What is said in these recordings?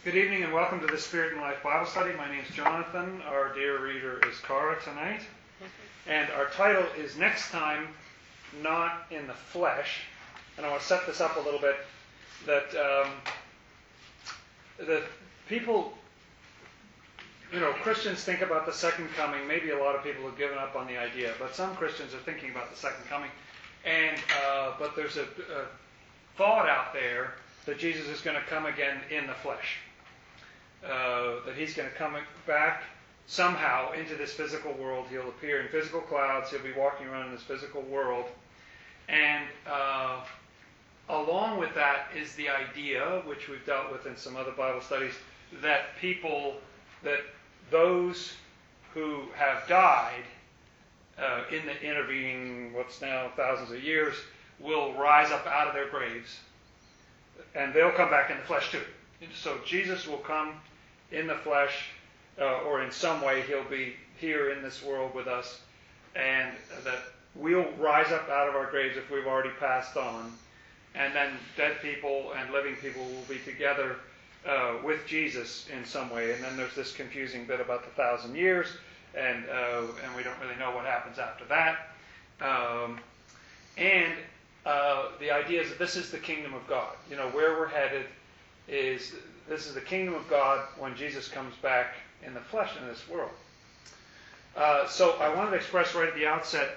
Good evening and welcome to the Spirit and Life Bible Study. My name is Jonathan. Our dear reader is Cara tonight. And our title is Next Time, Not in the Flesh. And I want to set this up a little bit, that people, Christians think about the second coming. Maybe a lot of people have given up on the idea, but some Christians are thinking about the second coming. And but there's a thought out there that Jesus is going to come again in the flesh. That he's going to come back somehow into this physical world. He'll appear in physical clouds. He'll be walking around in this physical world. And along with that is the idea, which we've dealt with in some other Bible studies, that those who have died in the intervening, what's now thousands of years, will rise up out of their graves. And they'll come back in the flesh too. So Jesus will come in the flesh, or in some way he'll be here in this world with us, and that we'll rise up out of our graves if we've already passed on, and then dead people and living people will be together with Jesus in some way. And then there's this confusing bit about the 1,000 years, and we don't really know what happens after that. The idea is that this is the kingdom of God. Where we're headed is this is the kingdom of God when Jesus comes back in the flesh in this world. So I wanted to express right at the outset,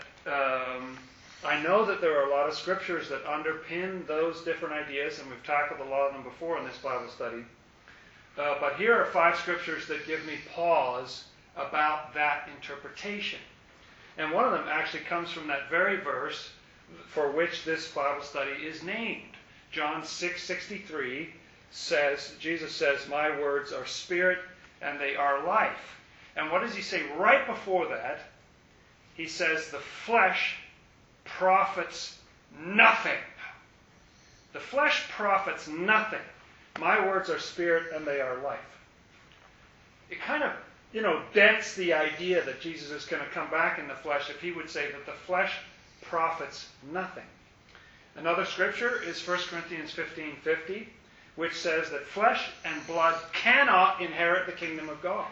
I know that there are a lot of scriptures that underpin those different ideas, and we've tackled a lot of them before in this Bible study. But here are 5 scriptures that give me pause about that interpretation. And one of them actually comes from that very verse for which this Bible study is named. John 6:63 says, Jesus says, "My words are spirit and they are life." And what does he say right before that? He says, "The flesh profits nothing." The flesh profits nothing. My words are spirit and they are life. It kind of, dents the idea that Jesus is going to come back in the flesh if he would say that the flesh profits nothing. Another scripture is 1 Corinthians 15:50, which says that flesh and blood cannot inherit the kingdom of God.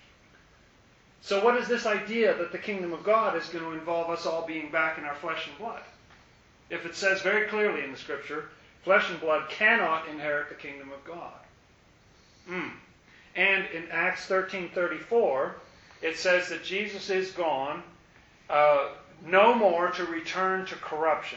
So what is this idea that the kingdom of God is going to involve us all being back in our flesh and blood? If it says very clearly in the scripture, flesh and blood cannot inherit the kingdom of God. And in Acts 13:34, it says that Jesus is gone, no more to return to corruption.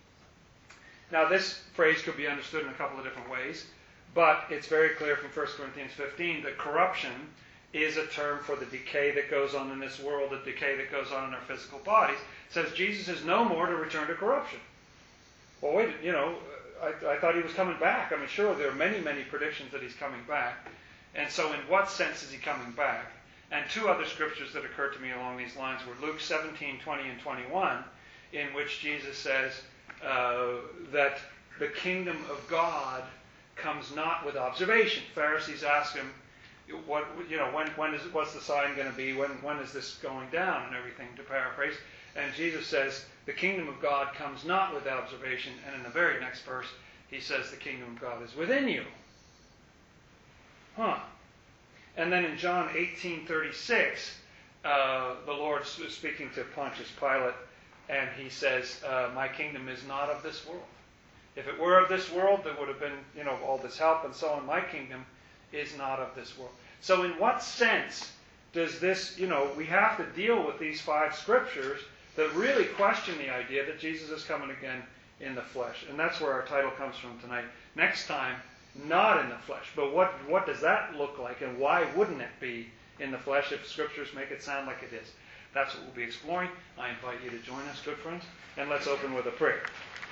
Now this phrase could be understood in a couple of different ways, but it's very clear from 1 Corinthians 15 that corruption is a term for the decay that goes on in this world, the decay that goes on in our physical bodies. It says Jesus is no more to return to corruption. Well, wait, I thought he was coming back. I mean, sure, there are many, many predictions that he's coming back. And so in what sense is he coming back? And 2 other scriptures that occurred to me along these lines were Luke 17:20 and 21, in which Jesus says that the kingdom of God comes not with observation. Pharisees ask him, what's the sign going to be? When is this going down and everything, to paraphrase. And Jesus says, the kingdom of God comes not with observation. And in the very next verse, he says the kingdom of God is within you. And then in John 18:36, the Lord is speaking to Pontius Pilate, and he says, my kingdom is not of this world. If it were of this world, there would have been, all this help and so on. My kingdom is not of this world. So in what sense does this, we have to deal with these 5 scriptures that really question the idea that Jesus is coming again in the flesh. And that's where our title comes from tonight. Next time, not in the flesh. But what does that look like, and why wouldn't it be in the flesh if scriptures make it sound like it is? That's what we'll be exploring. I invite you to join us, good friends, and let's open with a prayer.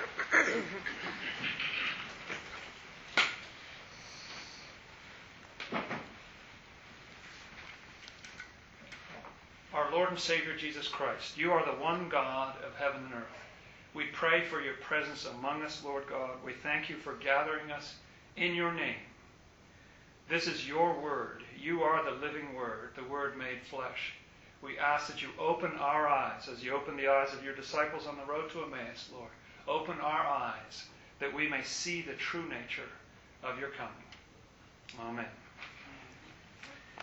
Our Lord and Savior Jesus Christ, you are the one God of heaven and earth. We pray for your presence among us, Lord God. We thank you for gathering us in your name. This is your word. You are the living word, the word made flesh. We ask that you open our eyes as you open the eyes of your disciples on the road to Emmaus, Lord. Open our eyes that we may see the true nature of your coming. Amen.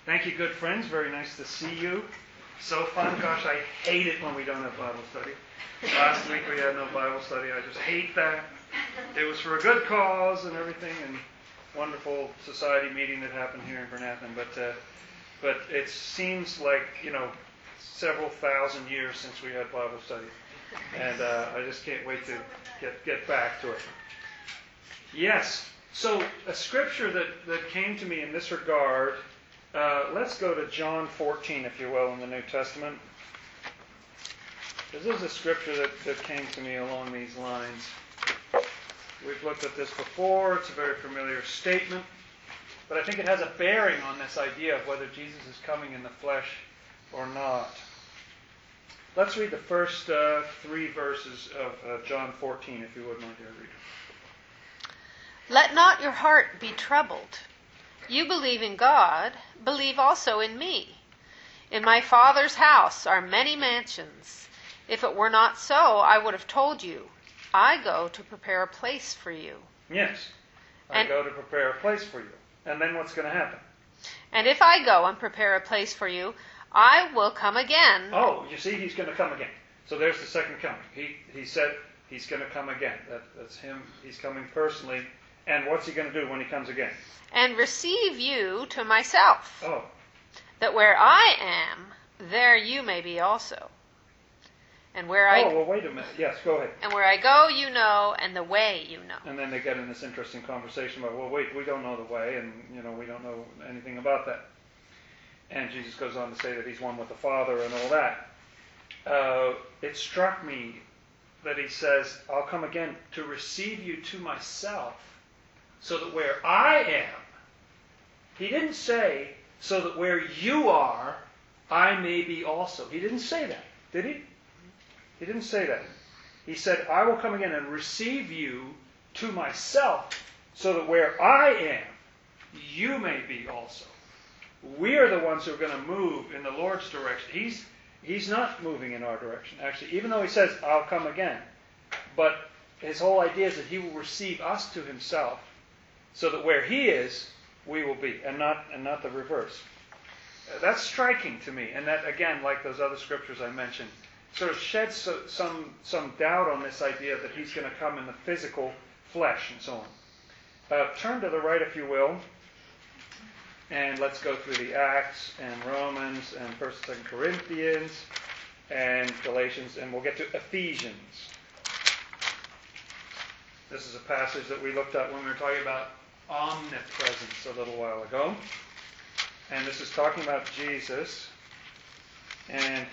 Thank you, good friends. Very nice to see you. So fun. Gosh, I hate it when we don't have Bible study. Last week we had no Bible study. I just hate that. It was for a good cause and everything, and wonderful society meeting that happened here in Bernathen. But it seems like, several thousand years since we had Bible study. And I just can't wait to get back to it. Yes. So a scripture that came to me in this regard, let's go to John 14, if you will, in the New Testament. This is a scripture that came to me along these lines. We've looked at this before. It's a very familiar statement. But I think it has a bearing on this idea of whether Jesus is coming in the flesh or not. Let's read the first 3 verses of John 14, if you would, my dear reader. Let not your heart be troubled. You believe in God, believe also in me. In my Father's house are many mansions. If it were not so, I would have told you. I go to prepare a place for you. Yes, I go to prepare a place for you. And then what's going to happen? And if I go and prepare a place for you, I will come again. Oh, you see, he's going to come again. So there's the second coming. He said he's going to come again. That's him. He's coming personally. And what's he going to do when he comes again? And receive you to myself. Oh. That where I am, there you may be also. And where wait a minute. Yes, go ahead. And where I go, you know, and the way you know. And then they get in this interesting conversation about, we don't know the way, and, we don't know anything about that. And Jesus goes on to say that he's one with the Father and all that. It struck me that he says, I'll come again to receive you to myself, so that where I am, he didn't say, so that where you are, I may be also. He didn't say that, did he? He didn't say that. He said, I will come again and receive you to myself, so that where I am, you may be also. We are the ones who are going to move in the Lord's direction. He's not moving in our direction, actually, even though he says, I'll come again. But his whole idea is that he will receive us to himself, so that where he is, we will be, and not the reverse. That's striking to me, and that, again, like those other scriptures I mentioned, sort of sheds some doubt on this idea that he's going to come in the physical flesh and so on. Turn to the right, if you will, and let's go through the Acts and Romans and 1st and 2nd Corinthians and Galatians, and we'll get to Ephesians. This is a passage that we looked at when we were talking about omnipresence a little while ago. And this is talking about Jesus. And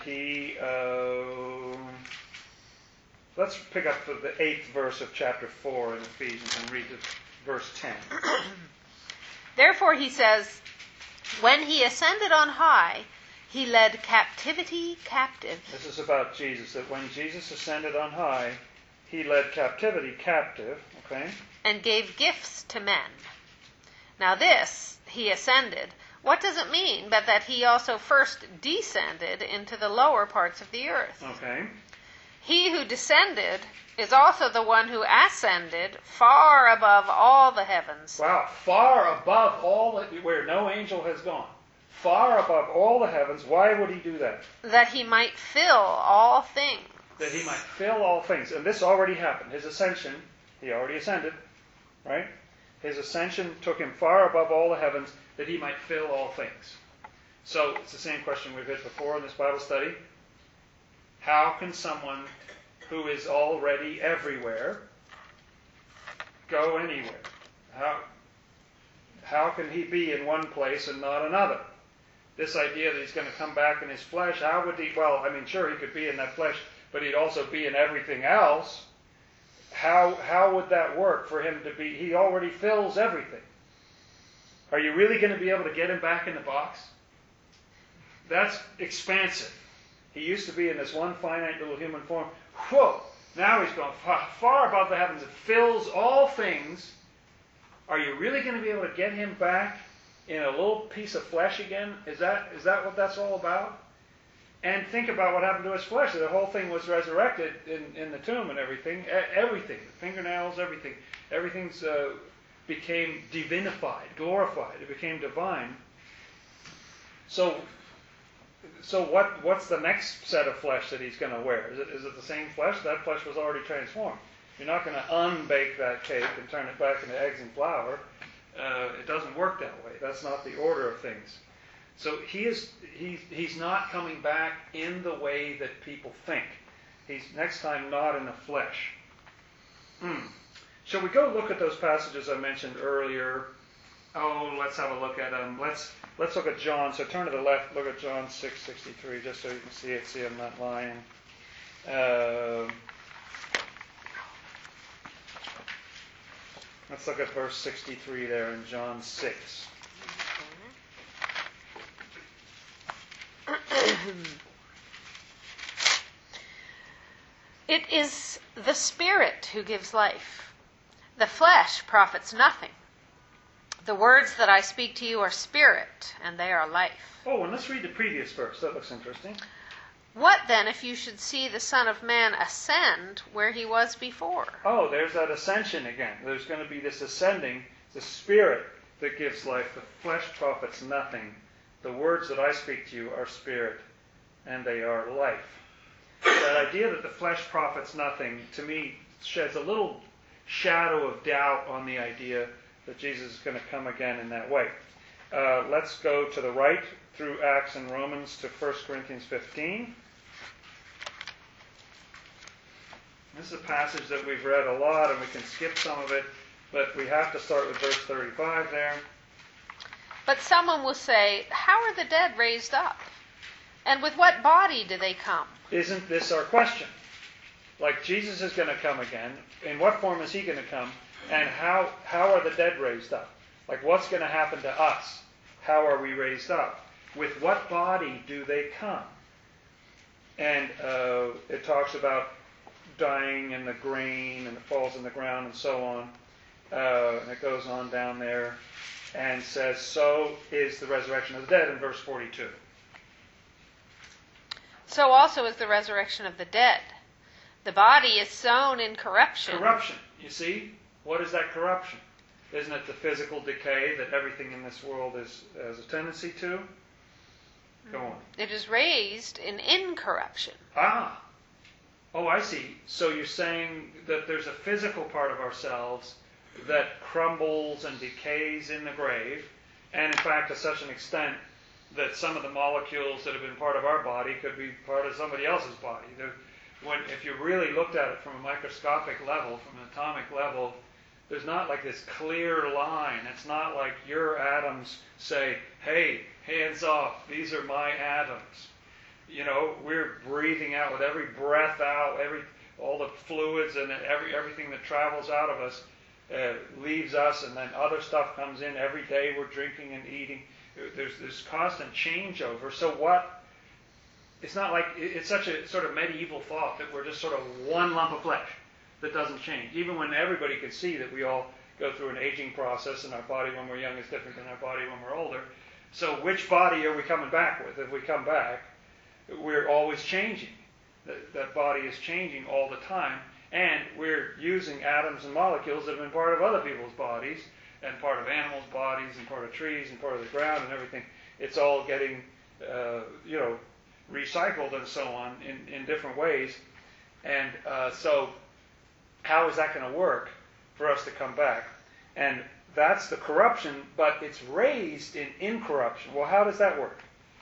let's pick up the 8th verse of chapter 4 in Ephesians and read verse 10. Therefore he says, when he ascended on high, he led captivity captive. This is about Jesus, that when Jesus ascended on high, he led captivity captive, okay? And gave gifts to men. Now this, he ascended, what does it mean but that he also first descended into the lower parts of the earth? Okay. He who descended is also the one who ascended far above all the heavens. Wow, far above where no angel has gone. Far above all the heavens. Why would he do that? That he might fill all things. That he might fill all things. And this already happened. His ascension, he already ascended, right? His ascension took him far above all the heavens, that he might fill all things. So it's the same question we've hit before in this Bible study. How can someone who is already everywhere go anywhere? How can he be in one place and not another? This idea that he's going to come back in his flesh, how would he? Well, sure he could be in that flesh, but he'd also be in everything else. How would that work for him to be? He already fills everything. Are you really going to be able to get him back in the box? That's expansive. He used to be in this one finite little human form. Whoa! Now he's gone far above the heavens. It fills all things. Are you really going to be able to get him back in a little piece of flesh again? Is that what that's all about? And think about what happened to his flesh. The whole thing was resurrected in the tomb and everything. Everything. The fingernails, everything. Everything's became divinified, glorified. It became divine. So what's the next set of flesh that he's going to wear? Is it the same flesh? That flesh was already transformed. You're not going to unbake that cake and turn it back into eggs and flour. It doesn't work that way. That's not the order of things. So he's not coming back in the way that people think. He's next time not in the flesh. Shall we go look at those passages I mentioned earlier? Oh, let's have a look at them. Let's look at John. So turn to the left. Look at John 6:63, just so you can see I'm not lying. Let's look at verse 63 there in John 6. It is the Spirit who gives life. The flesh profits nothing. The words that I speak to you are spirit, and they are life. Oh, and let's read the previous verse. That looks interesting. What then if you should see the Son of Man ascend where he was before? Oh, there's that ascension again. There's going to be this ascending, the Spirit that gives life. The flesh profits nothing. The words that I speak to you are spirit, and they are life. That idea that the flesh profits nothing, to me, sheds a little shadow of doubt on the idea that Jesus is going to come again in that way. Let's go to the right through Acts and Romans to 1 Corinthians 15. This is a passage that we've read a lot, and we can skip some of it, but we have to start with verse 35 there. But someone will say, how are the dead raised up? And with what body do they come? Isn't this our question? Like, Jesus is going to come again. In what form is he going to come? And how are the dead raised up? Like, what's going to happen to us? How are we raised up? With what body do they come? And it talks about dying in the grain, and it falls in the ground, and so on. And it goes on down there and says, so is the resurrection of the dead in verse 42. So also is the resurrection of the dead. The body is sown in corruption. Corruption, you see? What is that corruption? Isn't it the physical decay that everything in this world has a tendency to? Go on. It is raised in incorruption. Ah. Oh, I see. So you're saying that there's a physical part of ourselves that crumbles and decays in the grave, and in fact to such an extent that some of the molecules that have been part of our body could be part of somebody else's body. If you really looked at it from a microscopic level, from an atomic level, there's not like this clear line. It's not like your atoms say, hey, hands off, these are my atoms. You know, we're breathing out with every breath out, all the fluids and everything that travels out of us leaves us, and then other stuff comes in. Every day we're drinking and eating. There's this constant changeover. So what? It's not like it's such a sort of medieval thought that we're just sort of one lump of flesh that doesn't change. Even when everybody can see that we all go through an aging process, and our body when we're young is different than our body when we're older. So which body are we coming back with? If we come back, we're always changing. That body is changing all the time, and we're using atoms and molecules that have been part of other people's bodies, and part of animals' bodies, and part of trees, and part of the ground, and everything. It's all getting, recycled and so on in different ways. And so how is that going to work for us to come back? And that's the corruption, but it's raised in incorruption. Well, how does that work?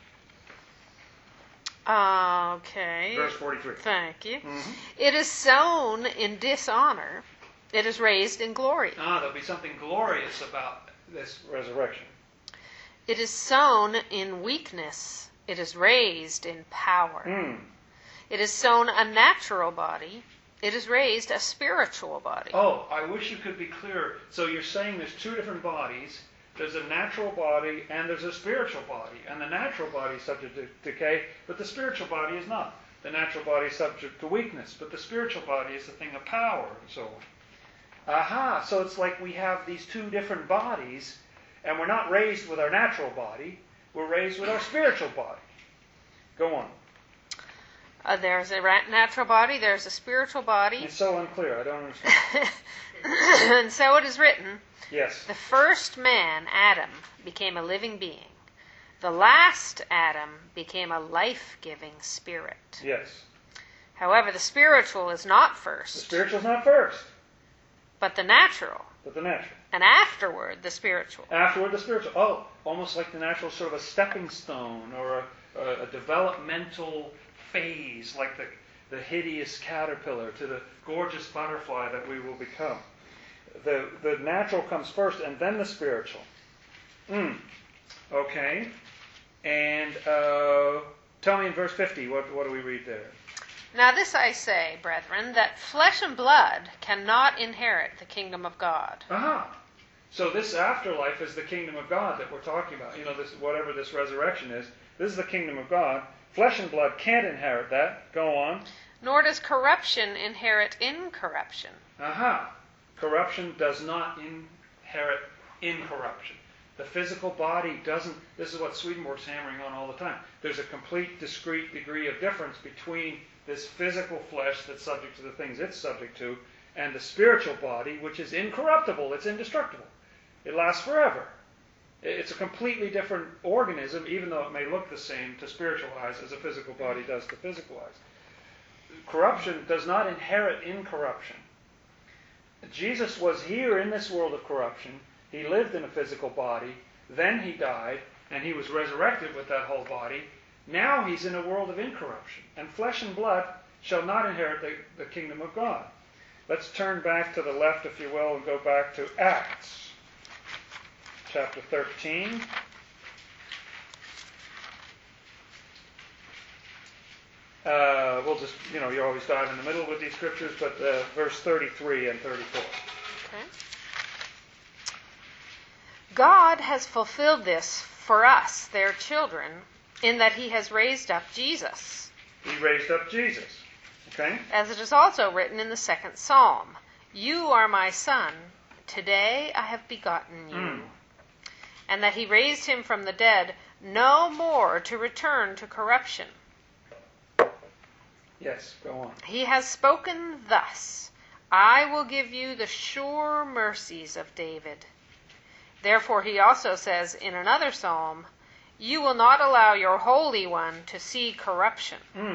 Okay. Verse 43. Thank you. Mm-hmm. It is sown in dishonor. It is raised in glory. There'll be something glorious about this resurrection. It is sown in weakness. It is raised in power. It is sown a natural body. It is raised a spiritual body. Oh, I wish you could be clearer. So you're saying there's two different bodies. There's a natural body and there's a spiritual body. And the natural body is subject to decay, but the spiritual body is not. The natural body is subject to weakness, but the spiritual body is the thing of power and so on. Aha, so it's like we have these two different bodies, and we're not raised with our natural body, we're raised with our spiritual body. Go on. There's a natural body, there's a spiritual body. It's so unclear, I don't understand. And so it is written, Yes. the first man, Adam, became a living being. The last Adam became a life-giving spirit. Yes. However, the spiritual is not The first, spiritual's not first, but the natural, but the natural. and afterward the spiritual. Afterward, the spiritual. Oh, almost like the natural, sort of a stepping stone or a developmental phase, like the hideous caterpillar to the gorgeous butterfly that we will become. The natural comes first, and then the spiritual. Okay. And tell me in verse 50, what do we read there? Now this I say, brethren, that flesh and blood cannot inherit the kingdom of God. Aha. So this afterlife is the kingdom of God that we're talking about. This whatever this resurrection is, this is the kingdom of God. Flesh and blood can't inherit that. Go on. Nor does corruption inherit incorruption. Aha. Corruption does not inherit incorruption. The physical body doesn't. This is what Swedenborg's hammering on all the time. There's a complete, discrete degree of difference between this physical flesh that's subject to the things it's subject to, and the spiritual body, which is incorruptible. It's indestructible. It lasts forever. It's a completely different organism, even though it may look the same to spiritual eyes as a physical body does to physical eyes. Corruption does not inherit incorruption. Jesus was here in this world of corruption. He lived in a physical body. Then he died, and he was resurrected with that whole body. Now he's in a world of incorruption. And flesh and blood shall not inherit the kingdom of God. Let's turn back to the left, if you will, and go back to Acts chapter 13. We'll just, you always dive in the middle with these scriptures, but verse 33 and 34. Okay. God has fulfilled this for us, their children, in that he has raised up Jesus. He raised up Jesus. Okay? As it is also written in the second psalm, you are my son, today I have begotten you. And that he raised him from the dead, no more to return to corruption. Yes, go on. He has spoken thus, I will give you the sure mercies of David. Therefore he also says in another psalm, you will not allow your Holy One to see corruption.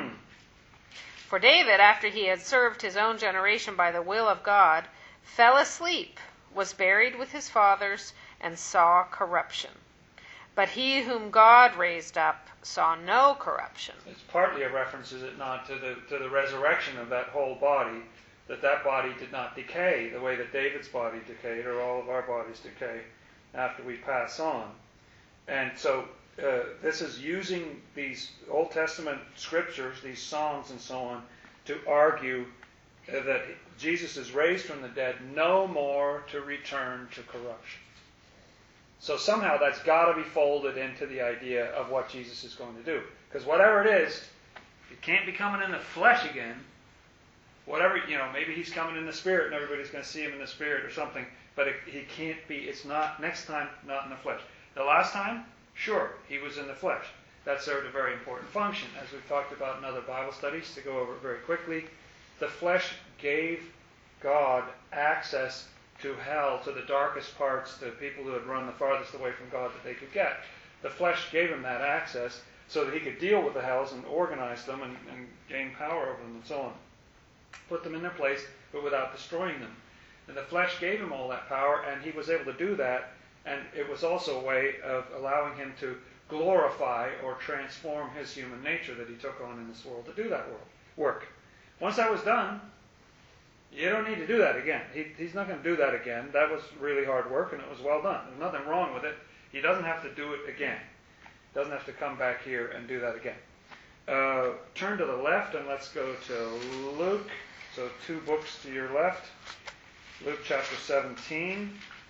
For David, after he had served his own generation by the will of God, fell asleep, was buried with his fathers, and saw corruption. But he whom God raised up saw no corruption. It's partly a reference, is it not, to the resurrection of that whole body, that body did not decay the way that David's body decayed, or all of our bodies decay after we pass on. And so this is using these Old Testament scriptures, these songs and so on, to argue that Jesus is raised from the dead no more to return to corruption. So somehow that's got to be folded into the idea of what Jesus is going to do. Because whatever it is, it can't be coming in the flesh again. Whatever, maybe he's coming in the spirit and everybody's going to see him in the spirit or something. But he can't be, it's not, next time, not in the flesh. The last time, sure, he was in the flesh. That served a very important function. As we've talked about in other Bible studies, to go over it very quickly, the flesh gave God access to hell, to the darkest parts, to people who had run the farthest away from God that they could get. The flesh gave him that access so that he could deal with the hells and organize them and gain power over them and so on. Put them in their place, but without destroying them. And the flesh gave him all that power, and he was able to do that, and it was also a way of allowing him to glorify or transform his human nature that he took on in this world to do that work. Once that was done, you don't need to do that again. He's not going to do that again. That was really hard work, and it was well done. There's nothing wrong with it. He doesn't have to do it again. He doesn't have to come back here and do that again. Turn to the left, and let's go to Luke. So 2 books to your left. Luke chapter 17,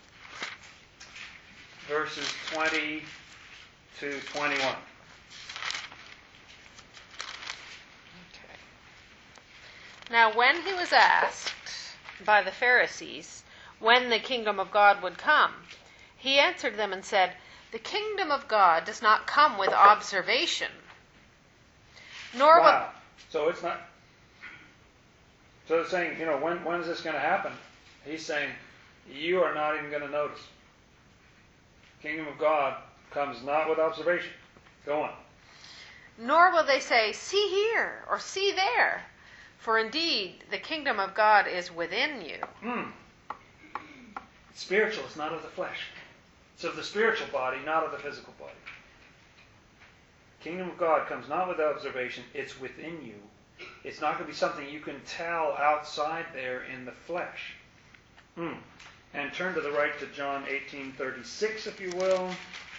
verses 20 to 21. Now when he was asked by the Pharisees when the kingdom of God would come, he answered them and said, the kingdom of God does not come with observation, nor Wow. So it's not. So it's saying, when is this going to happen? He's saying, you are not even going to notice. Kingdom of God comes not with observation. Go on. Nor will they say, see here, or see there. For indeed, the kingdom of God is within you. It's spiritual, it's not of the flesh. It's of the spiritual body, not of the physical body. Kingdom of God comes not with observation, it's within you. It's not going to be something you can tell outside there in the flesh. And turn to the right to John 18:36, if you will.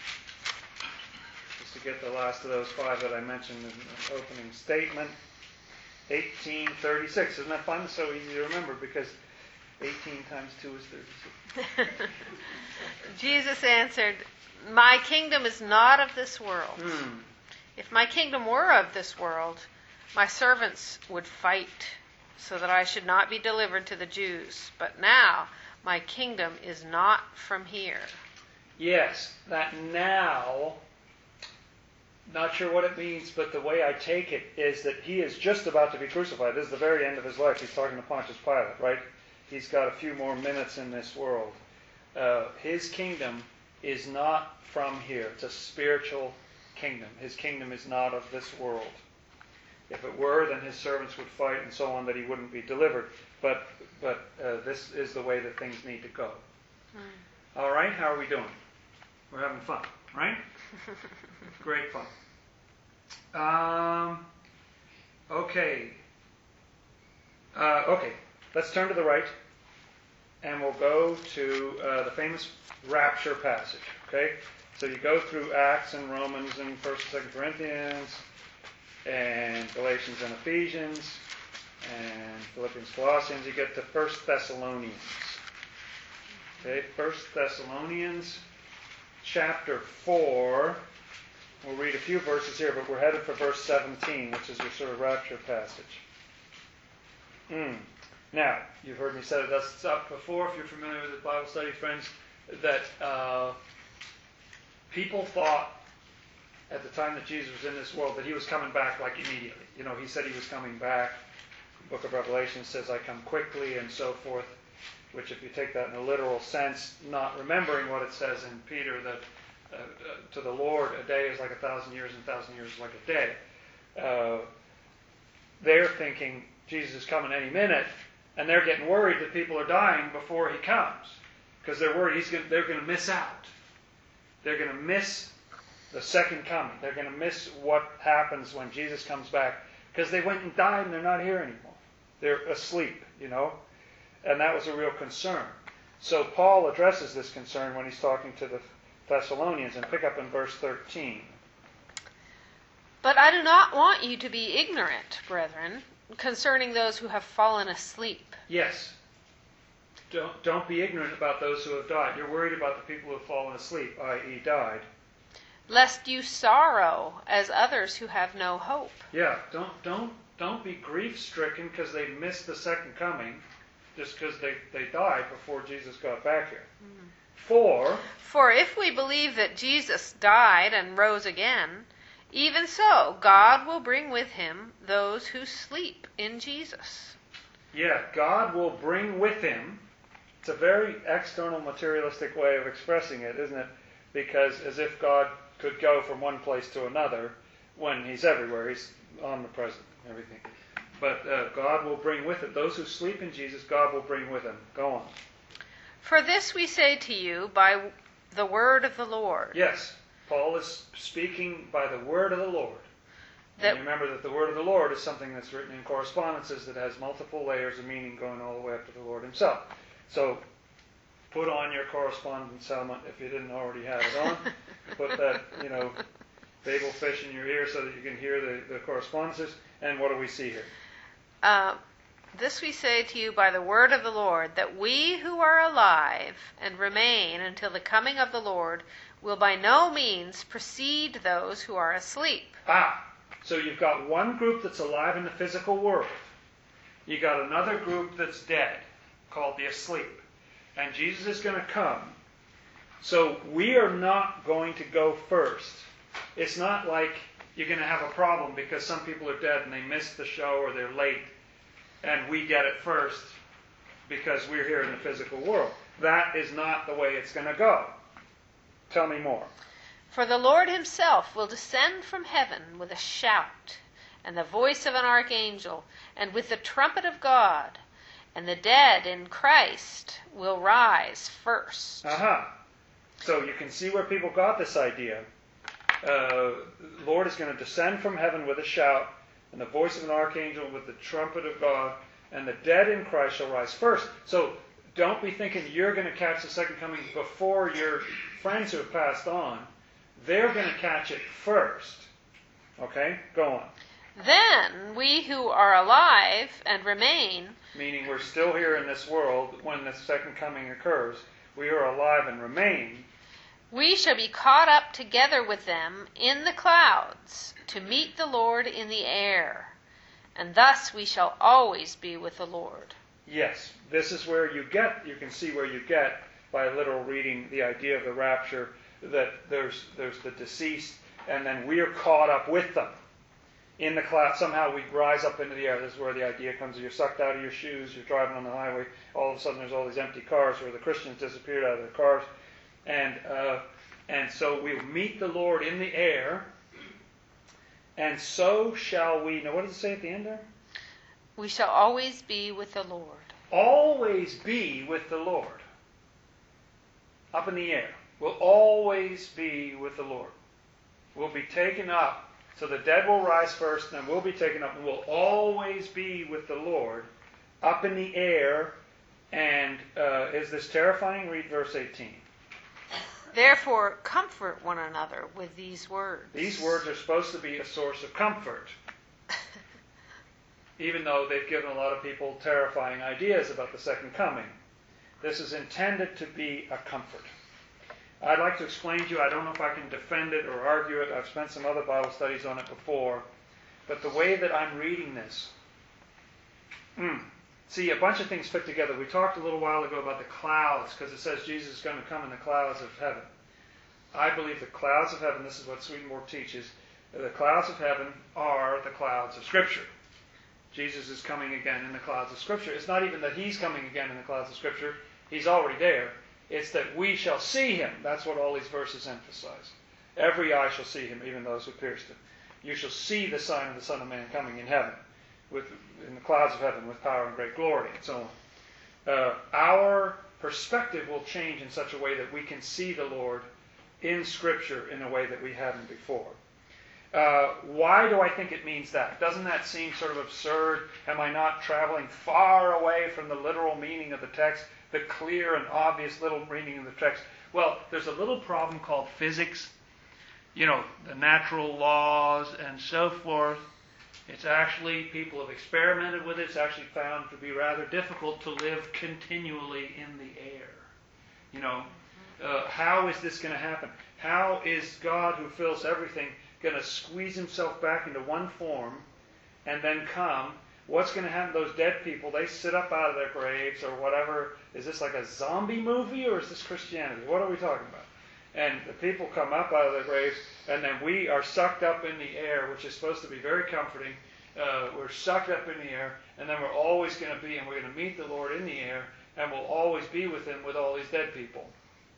Just to get the last of those 5 that I mentioned in the opening statement. 18:36. Isn't that fun? It's so easy to remember because 18 times 2 is 36. Jesus answered, my kingdom is not of this world. If my kingdom were of this world, my servants would fight so that I should not be delivered to the Jews. But now my kingdom is not from here. Yes, that now, not sure what it means, but the way I take it is that he is just about to be crucified. This is the very end of his life. He's talking to Pontius Pilate, right? He's got a few more minutes in this world. His kingdom is not from here. It's a spiritual kingdom. His kingdom is not of this world. If it were, then his servants would fight and so on, that he wouldn't be delivered. But this is the way that things need to go. All right, how are we doing? We're having fun, right? Great fun. Okay. Okay, let's turn to the right, and we'll go to the famous rapture passage. Okay, so you go through Acts and Romans and 1st and 2nd Corinthians, and Galatians and Ephesians, and Philippians, Colossians. You get to 1 Thessalonians. Okay, 1 Thessalonians chapter 4. We'll read a few verses here, but we're headed for verse 17, which is your sort of rapture passage. Now, you've heard me say this up before, if you're familiar with the Bible study, friends, that people thought at the time that Jesus was in this world that he was coming back like immediately. You know, he said he was coming back. The book of Revelation says, I come quickly, and so forth, which if you take that in a literal sense, not remembering what it says in Peter, that to the Lord a day is like 1,000 years, and 1,000 years is like a day. They're thinking Jesus is coming any minute, and they're getting worried that people are dying before he comes, because they're worried they're going to miss out. They're going to miss the second coming. They're going to miss what happens when Jesus comes back, because they went and died and they're not here anymore. They're asleep, you know, and that was a real concern. So Paul addresses this concern when he's talking to the Thessalonians, and pick up in verse 13. But I do not want you to be ignorant, brethren, concerning those who have fallen asleep. Yes. Don't be ignorant about those who have died. You're worried about the people who have fallen asleep, i.e. died. Lest you sorrow as others who have no hope. Yeah, don't be grief-stricken because they missed the second coming, just because they died before Jesus got back here. For if we believe that Jesus died and rose again, even so God will bring with him those who sleep in Jesus. Yeah, God will bring with him. It's a very external materialistic way of expressing it, isn't it? Because as if God could go from one place to another when he's everywhere. He's omnipresent and everything. But God will bring with it. Those who sleep in Jesus, God will bring with him. Go on. For this we say to you by the word of the Lord. Yes, Paul is speaking by the word of the Lord. And remember that the word of the Lord is something that's written in correspondences that has multiple layers of meaning going all the way up to the Lord himself. So put on your correspondence helmet if you didn't already have it on. Put that, babel fish in your ear so that you can hear the correspondences. And what do we see here? This we say to you by the word of the Lord, that we who are alive and remain until the coming of the Lord will by no means precede those who are asleep. So you've got one group that's alive in the physical world. You got another group that's dead, called the asleep. And Jesus is going to come. So we are not going to go first. It's not like you're going to have a problem because some people are dead and they missed the show or they're late, and we get it first because we're here in the physical world. That is not the way it's going to go. Tell me more. For the Lord himself will descend from heaven with a shout, and the voice of an archangel, and with the trumpet of God, and the dead in Christ will rise first. So you can see where people got this idea. The Lord is going to descend from heaven with a shout, and the voice of an archangel with the trumpet of God, and the dead in Christ shall rise first. So don't be thinking you're going to catch the second coming before your friends who have passed on. They're going to catch it first. Okay? Go on. Then we who are alive and remain, meaning we're still here in this world when the second coming occurs, we are alive and remain, we shall be caught up together with them in the clouds to meet the Lord in the air, and thus we shall always be with the Lord. Yes, this is where you can see where you get, by literal reading, the idea of the rapture, that there's the deceased, and then we are caught up with them in the cloud. Somehow we rise up into the air. This is where the idea comes. You're sucked out of your shoes. You're driving on the highway. All of a sudden, there's all these empty cars where the Christians disappeared out of their cars, and so we'll meet the Lord in the air. And so shall we. Now, what does it say at the end there? We shall always be with the Lord. Always be with the Lord. Up in the air. We'll always be with the Lord. We'll be taken up. So the dead will rise first, and then we'll be taken up, and we'll always be with the Lord up in the air. And is this terrifying? Read verse 18. Therefore, comfort one another with these words. These words are supposed to be a source of comfort, even though they've given a lot of people terrifying ideas about the second coming. This is intended to be a comfort. I'd like to explain to you, I don't know if I can defend it or argue it. I've spent some other Bible studies on it before. But the way that I'm reading this, see, a bunch of things fit together. We talked a little while ago about the clouds, because it says Jesus is going to come in the clouds of heaven. I believe the clouds of heaven, this is what Swedenborg teaches, the clouds of heaven are the clouds of Scripture. Jesus is coming again in the clouds of Scripture. It's not even that he's coming again in the clouds of Scripture. He's already there. It's that we shall see him. That's what all these verses emphasize. Every eye shall see him, even those who pierced him. You shall see the sign of the Son of Man coming in heaven, in the clouds of heaven, with power and great glory, and so on. Our perspective will change in such a way that we can see the Lord in Scripture in a way that we hadn't before. Why do I think it means that? Doesn't that seem sort of absurd? Am I not traveling far away from the literal meaning of the text, the clear and obvious little meaning of the text? Well, there's a little problem called physics. The natural laws and so forth. It's actually, people have experimented with it. It's actually found to be rather difficult to live continually in the air. How is this going to happen? How is God, who fills everything, going to squeeze himself back into one form and then come? What's going to happen to those dead people? They sit up out of their graves or whatever. Is this like a zombie movie, or is this Christianity? What are we talking about? And the people come up out of their graves, and then we are sucked up in the air, which is supposed to be very comforting. We're sucked up in the air, and then we're always going to be, and we're going to meet the Lord in the air, and we'll always be with him with all these dead people.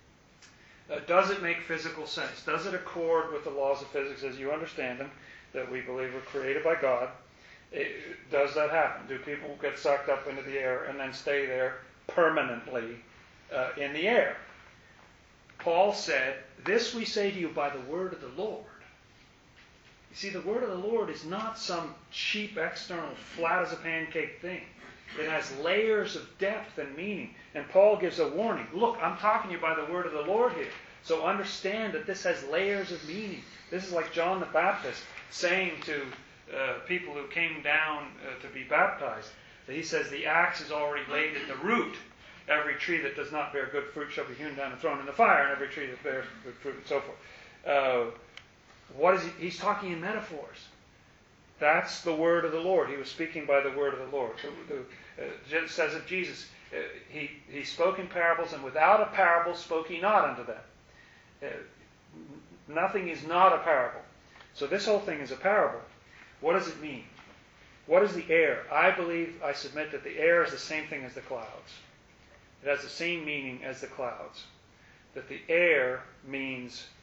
Does it make physical sense? Does it accord with the laws of physics as you understand them, that we believe were created by God? Does that happen? Do people get sucked up into the air and then stay there permanently in the air? Paul said, "This we say to you by the word of the Lord." You see, the word of the Lord is not some cheap, external, flat as a pancake thing. It has layers of depth and meaning. And Paul gives a warning. Look, I'm talking to you by the word of the Lord here. So understand that this has layers of meaning. This is like John the Baptist saying to people who came down to be baptized, that he says, the axe is already laid at the root. Every tree that does not bear good fruit shall be hewn down and thrown in the fire, and every tree that bears good fruit, and so forth. What is he? He's talking in metaphors. That's the word of the Lord. He was speaking by the word of the Lord. It says of Jesus, he spoke in parables, and without a parable spoke he not unto them. Nothing is not a parable. So this whole thing is a parable. What does it mean? What is the air? I submit that the air is the same thing as the clouds. It has the same meaning as the clouds. That the air means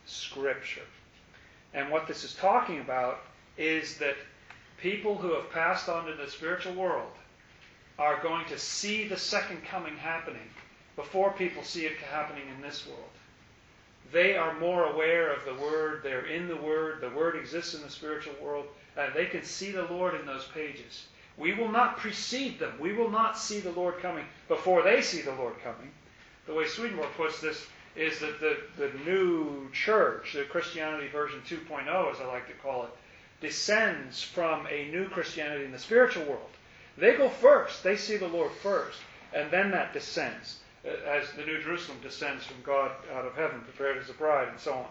Scripture. And what this is talking about is that people who have passed on to the spiritual world are going to see the second coming happening before people see it happening in this world. They are more aware of the Word. They're in the Word. The Word exists in the spiritual world. They can see the Lord in those pages. We will not precede them. We will not see the Lord coming before they see the Lord coming. The way Swedenborg puts this is that the new church, the Christianity version 2.0, as I like to call it, descends from a new Christianity in the spiritual world. They go first. They see the Lord first. And then that descends, as the New Jerusalem descends from God out of heaven, prepared as a bride, and so on.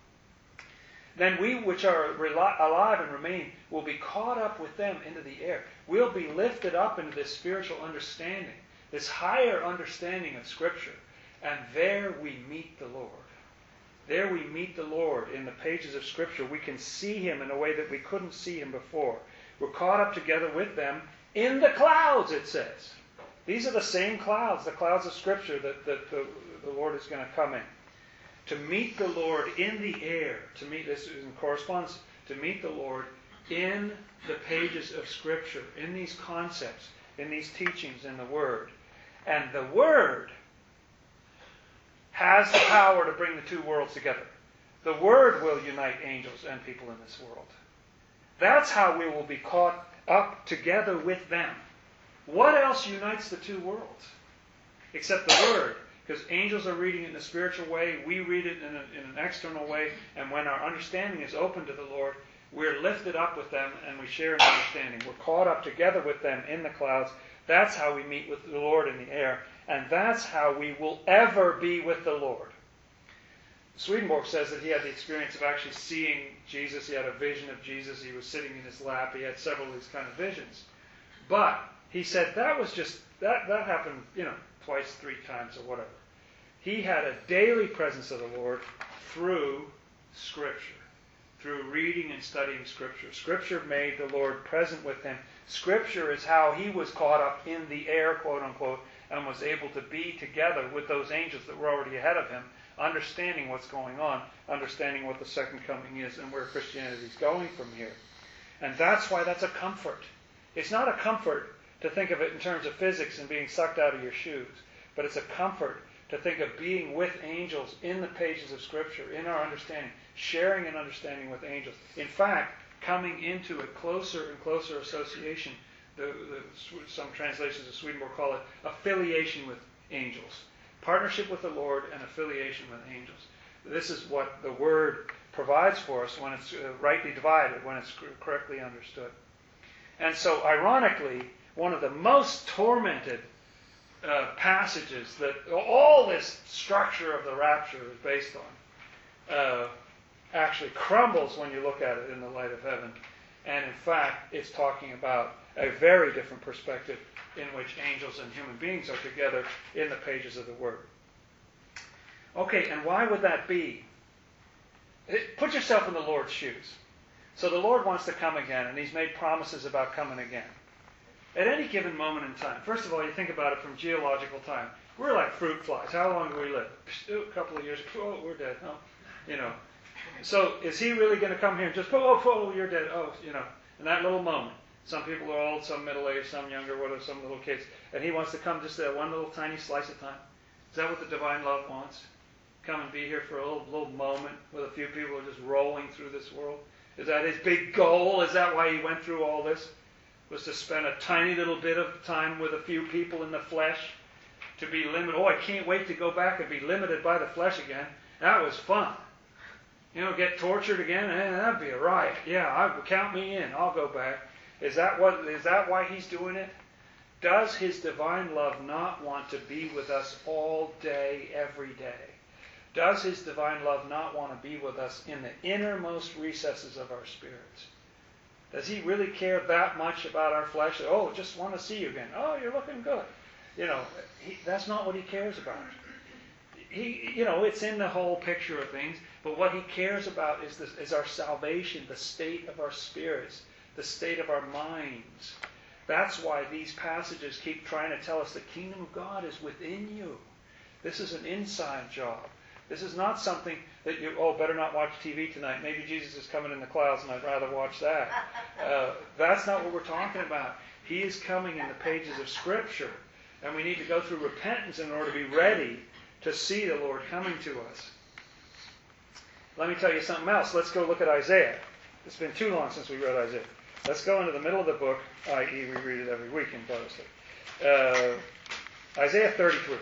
Then we which are alive and remain will be caught up with them into the air. We'll be lifted up into this spiritual understanding, this higher understanding of Scripture. And there we meet the Lord. There we meet the Lord in the pages of Scripture. We can see Him in a way that we couldn't see Him before. We're caught up together with them in the clouds, it says. These are the same clouds, the clouds of Scripture that the Lord is going to come in. To meet the Lord in the air, to meet, this is in correspondence, to meet the Lord in the pages of Scripture, in these concepts, in these teachings, in the Word. And the Word has the power to bring the two worlds together. The Word will unite angels and people in this world. That's how we will be caught up together with them. What else unites the two worlds? Except the Word. Because angels are reading it in a spiritual way, we read it in an external way, and when our understanding is open to the Lord, we're lifted up with them and we share an understanding. We're caught up together with them in the clouds. That's how we meet with the Lord in the air, and that's how we will ever be with the Lord. Swedenborg says that he had the experience of actually seeing Jesus. He had a vision of Jesus. He was sitting in his lap. He had several of these kind of visions. But he said that was just, that happened, twice, 3 times, or whatever. He had a daily presence of the Lord through Scripture, through reading and studying Scripture. Scripture made the Lord present with him. Scripture is how he was caught up in the air, quote unquote, and was able to be together with those angels that were already ahead of him, understanding what's going on, understanding what the second coming is, and where Christianity is going from here. And that's why that's a comfort. It's not a comfort to think of it in terms of physics and being sucked out of your shoes, but it's a comfort to think of being with angels in the pages of Scripture, in our understanding, sharing an understanding with angels. In fact, coming into a closer and closer association. Some translations of Swedenborg call it affiliation with angels. Partnership with the Lord and affiliation with angels. This is what the Word provides for us when it's rightly divided, when it's correctly understood. And so, ironically, one of the most tormented passages that all this structure of the rapture is based on actually crumbles when you look at it in the light of heaven. And in fact, it's talking about a very different perspective in which angels and human beings are together in the pages of the Word. Okay, and why would that be? Put yourself in the Lord's shoes. So the Lord wants to come again, and He's made promises about coming again. At any given moment in time, first of all, you think about it from geological time. We're like fruit flies. How long do we live? A couple of years. Oh, we're dead. No, So is He really going to come here and just, you're dead. In that little moment. Some people are old, some middle-aged, some younger, some little kids. And He wants to come just that one little tiny slice of time. Is that what the divine love wants? Come and be here for a little moment with a few people who are just rolling through this world? Is that His big goal? Is that why He went through all this? Was to spend a tiny little bit of time with a few people in the flesh, to be limited. I can't wait to go back and be limited by the flesh again. That was fun. Get tortured again? That'd be a riot. Yeah, count me in. I'll go back. Is that why He's doing it? Does His divine love not want to be with us all day, every day? Does His divine love not want to be with us in the innermost recesses of our spirits? Does He really care that much about our flesh? Just want to see you again. Oh, you're looking good. That's not what He cares about. It's in the whole picture of things, but what He cares about is our salvation, the state of our spirits, the state of our minds. That's why these passages keep trying to tell us the kingdom of God is within you. This is an inside job. This is not something that you, better not watch TV tonight. Maybe Jesus is coming in the clouds and I'd rather watch that. That's not what we're talking about. He is coming in the pages of Scripture. And we need to go through repentance in order to be ready to see the Lord coming to us. Let me tell you something else. Let's go look at Isaiah. It's been too long since we read Isaiah. Let's go into the middle of the book, i.e. we read it every week in Bible study. Isaiah 33.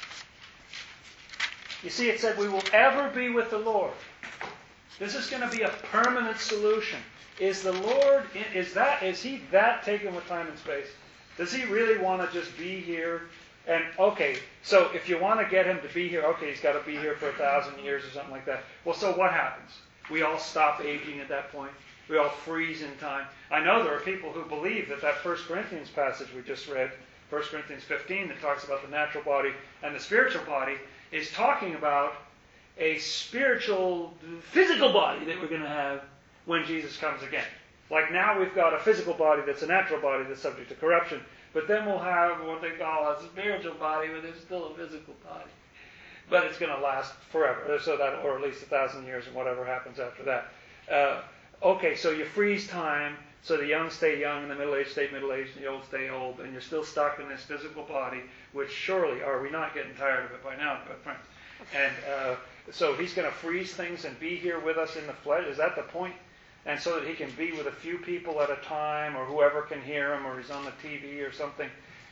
You see, it said, we will ever be with the Lord. This is going to be a permanent solution. Is the Lord, is He that taken with time and space? Does He really want to just be here? And, okay, so if you want to get Him to be here, okay, He's got to be here for 1,000 years or something like that. Well, so what happens? We all stop aging at that point. We all freeze in time. I know there are people who believe that 1 Corinthians passage we just read, 1 Corinthians 15, that talks about the natural body and the spiritual body, is talking about a spiritual, physical body that we're going to have when Jesus comes again. Like now we've got a physical body that's a natural body that's subject to corruption, but then we'll have what they call a spiritual body, but it's still a physical body. But it's going to last forever, so that, or at least 1,000 years and whatever happens after that. Okay, so you freeze time, so the young stay young, and the middle-aged stay middle-aged, and the old stay old, and you're still stuck in this physical body, which surely, are we not getting tired of it by now, but friends? And so He's going to freeze things and be here with us in the flesh. Is that the point? And so that He can be with a few people at a time, or whoever can hear Him, or He's on the TV or something.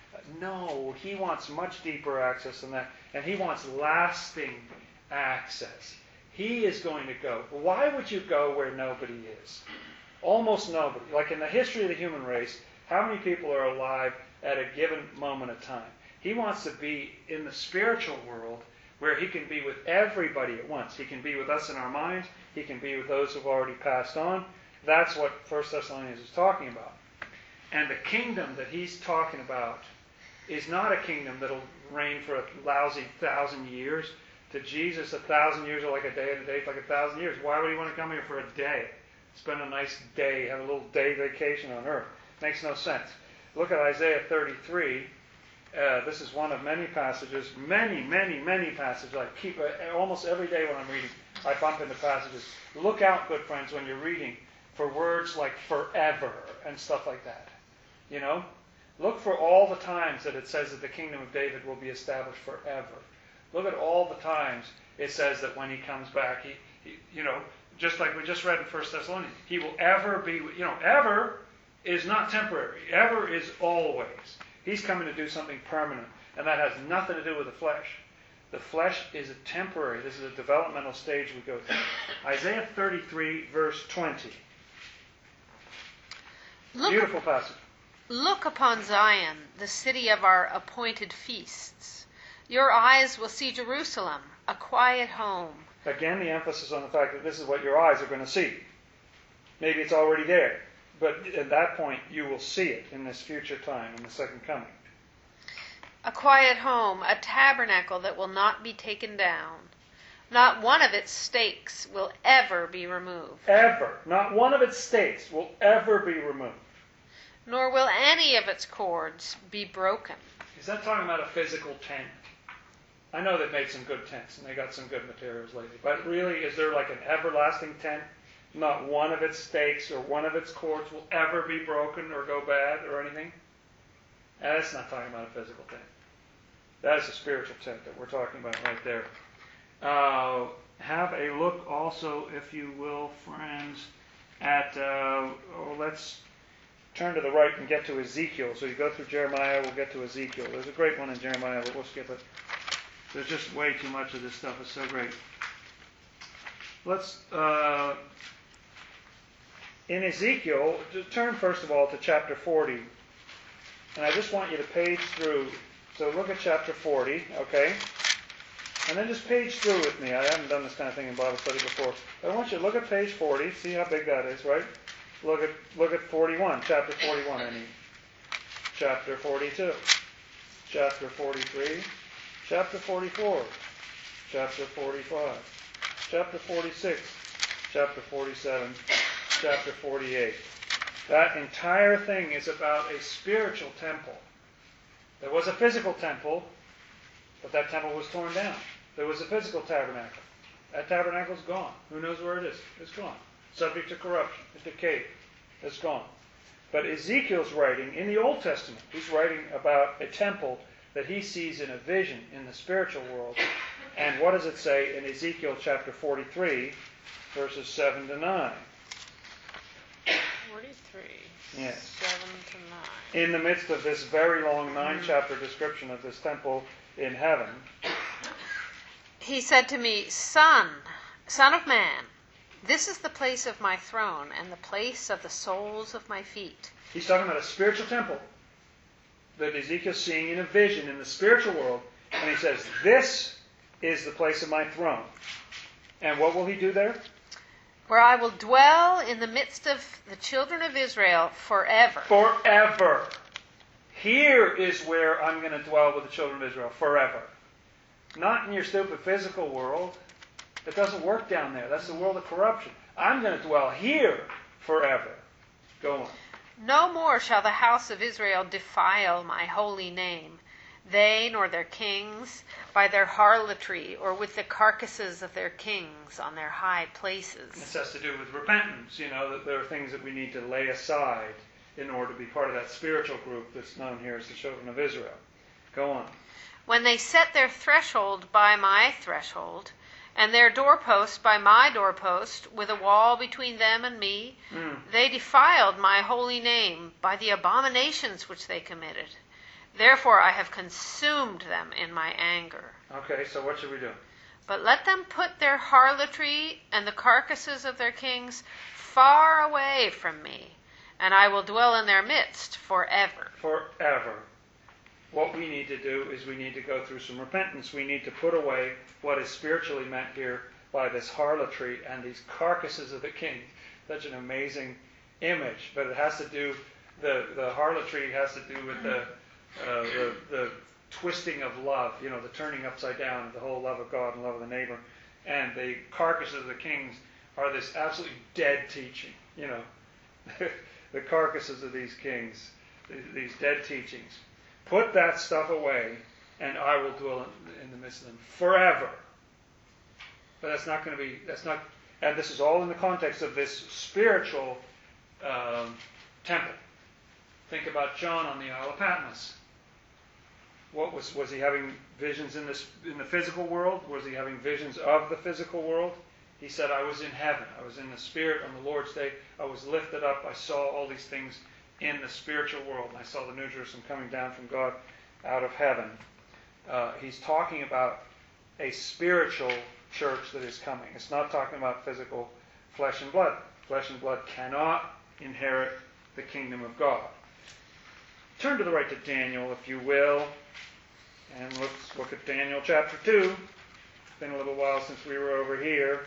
No, He wants much deeper access than that. And He wants lasting access. He is going to go. Why would you go where nobody is? Almost nobody. Like in the history of the human race, how many people are alive at a given moment of time? He wants to be in the spiritual world where He can be with everybody at once. He can be with us in our minds. He can be with those who've already passed on. That's what 1 Thessalonians is talking about. And the kingdom that he's talking about is not a kingdom that'll reign for a lousy 1,000 years. To Jesus, 1,000 years are like a day, and a day is like 1,000 years. Why would He want to come here for a day? Spend a nice day, have a little day vacation on earth. Makes no sense. Look at Isaiah 33. This is one of many passages, many passages. I keep almost every day when I'm reading, I bump into passages. Look out, good friends, when you're reading for words like forever and stuff like that. You know? Look for all the times that it says that the kingdom of David will be established forever. Look at all the times it says that when He comes back, he just like we just read in 1 Thessalonians, He will ever be, ever is not temporary. Ever is always. He's coming to do something permanent, and that has nothing to do with the flesh. The flesh is a temporary. This is a developmental stage we go through. Isaiah 33, verse 20. Beautiful passage. Look upon Zion, the city of our appointed feasts. Your eyes will see Jerusalem, a quiet home. Again, the emphasis on the fact that this is what your eyes are going to see. Maybe it's already there, but at that point you will see it in this future time, in the second coming. A quiet home, a tabernacle that will not be taken down. Not one of its stakes will ever be removed. Ever. Not one of its stakes will ever be removed. Nor will any of its cords be broken. Is that talking about a physical tent? I know they've made some good tents, and they got some good materials lately. But really, is there like an everlasting tent? Not one of its stakes or one of its cords will ever be broken or go bad or anything? And that's not talking about a physical tent. That is a spiritual tent that we're talking about right there. Have a look also, if you will, friends, at, let's turn to the right and get to Ezekiel. So you go through Jeremiah, we'll get to Ezekiel. There's a great one in Jeremiah, but we'll skip it. There's just way too much of this stuff. It's so great. Let's, in Ezekiel, just turn first of all to chapter 40. And I just want you to page through. So look at chapter 40, okay? And then just page through with me. I haven't done this kind of thing in Bible study before. But I want you to look at page 40. See how big that is, right? Look at 41. Chapter 41, I mean. Chapter 42. Chapter 43. Chapter 44. Chapter 45. Chapter 46. Chapter 47. Chapter 48. That entire thing is about a spiritual temple. There was a physical temple, but that temple was torn down. There was a physical tabernacle. That tabernacle's gone. Who knows where it is? It's gone. Subject to corruption. It decayed. It's gone. But Ezekiel's writing in the Old Testament. He's writing about a temple that he sees in a vision in the spiritual world. And what does it say in Ezekiel chapter 43, verses 7 to 9? 43. Yes. 7 to 9. In the midst of this very long 9-chapter description of this temple in heaven, he said to me, Son of man, this is the place of my throne and the place of the soles of my feet. He's talking about a spiritual temple that Ezekiel's seeing in a vision in the spiritual world. And he says, this is the place of my throne. And what will he do there? Where I will dwell in the midst of the children of Israel forever. Forever. Here is where I'm going to dwell with the children of Israel forever. Not in your stupid physical world. It doesn't work down there. That's the world of corruption. I'm going to dwell here forever. Go on. No more shall the house of Israel defile my holy name, they nor their kings, by their harlotry or with the carcasses of their kings on their high places. This has to do with repentance. You know, that there are things that we need to lay aside in order to be part of that spiritual group that's known here as the children of Israel. Go on. When they set their threshold by my threshold, and their doorpost by my doorpost, with a wall between them and me, they defiled my holy name by the abominations which they committed. Therefore I have consumed them in my anger. Okay, so what should we do? But let them put their harlotry and the carcasses of their kings far away from me, and I will dwell in their midst forever. Forever. What we need to do is we need to go through some repentance. We need to put away what is spiritually meant here by this harlotry and these carcasses of the king. Such an amazing image. But it has to do, the harlotry has to do with the twisting of love, you know, the turning upside down of the whole love of God and love of the neighbor. And the carcasses of the kings are this absolutely dead teaching, you know. The carcasses of these kings, these dead teachings. Put that stuff away, and I will dwell in the midst of them forever. But that's not going to be, and this is all in the context of this spiritual temple. Think about John on the Isle of Patmos. What was he having visions in the physical world? Was he having visions of the physical world? He said, I was in heaven. I was in the Spirit on the Lord's day. I was lifted up. I saw all these things in the spiritual world. And I saw the New Jerusalem coming down from God out of heaven. He's talking about a spiritual church that is coming. It's not talking about physical flesh and blood. Flesh and blood cannot inherit the kingdom of God. Turn to the right to Daniel, if you will. And let's look at Daniel chapter 2. It's been a little while since we were over here.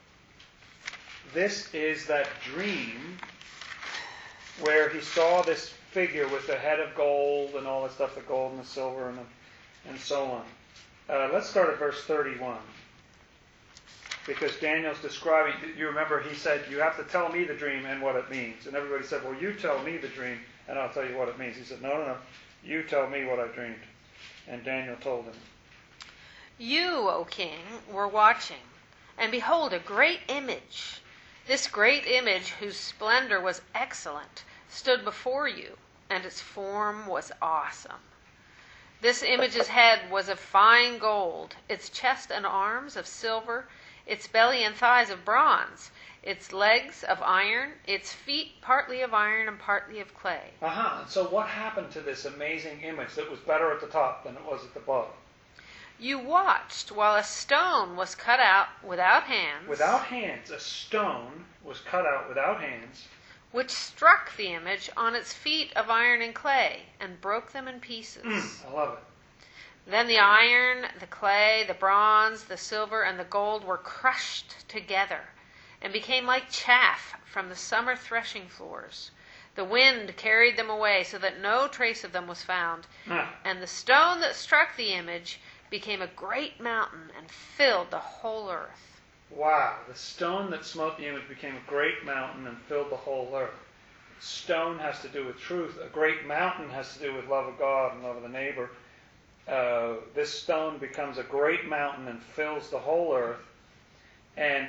This is that dream where he saw this figure with the head of gold and all that stuff, the gold and the silver and so on. Let's start at verse 31. Because Daniel's describing, you remember he said, you have to tell me the dream and what it means. And everybody said, well, you tell me the dream and I'll tell you what it means. He said, no, you tell me what I dreamed. And Daniel told him. You, O king, were watching, and behold, a great image. This great image, whose splendor was excellent, stood before you, and its form was awesome. This image's head was of fine gold, its chest and arms of silver, its belly and thighs of bronze, its legs of iron, its feet partly of iron and partly of clay. So what happened to this amazing image that was better at the top than it was at the bottom? You watched while a stone was cut out without hands. Without hands. A stone was cut out without hands. Which struck the image on its feet of iron and clay and broke them in pieces. I love it. Then the iron, the clay, the bronze, the silver, and the gold were crushed together and became like chaff from the summer threshing floors. The wind carried them away so that no trace of them was found. And the stone that struck the image became a great mountain and filled the whole earth. Wow, the stone that smote the image became a great mountain and filled the whole earth. Stone has to do with truth. A great mountain has to do with love of God and love of the neighbor. This stone becomes a great mountain and fills the whole earth. And